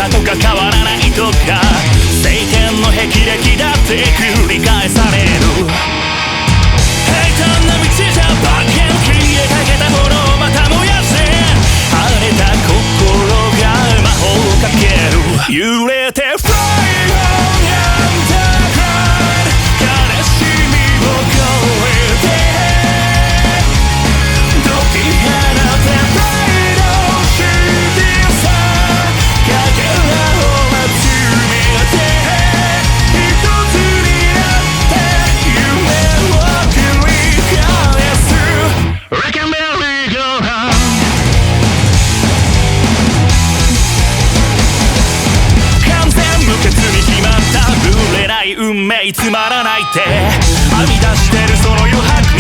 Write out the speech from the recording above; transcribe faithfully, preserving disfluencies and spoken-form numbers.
とか変わらないとか晴天の霹靂だって繰り返される平坦な道じゃバッケン消えかけた炎をまた燃やせ晴れた心が魔法をかける揺れて Fly on and down 悲しみを越えて解き放てプライドをしてさかけらを集めて一つになって夢を繰り返す Like a merry-go-round完全無欠に決まったぶれない運命つまらないって編み出してるその余白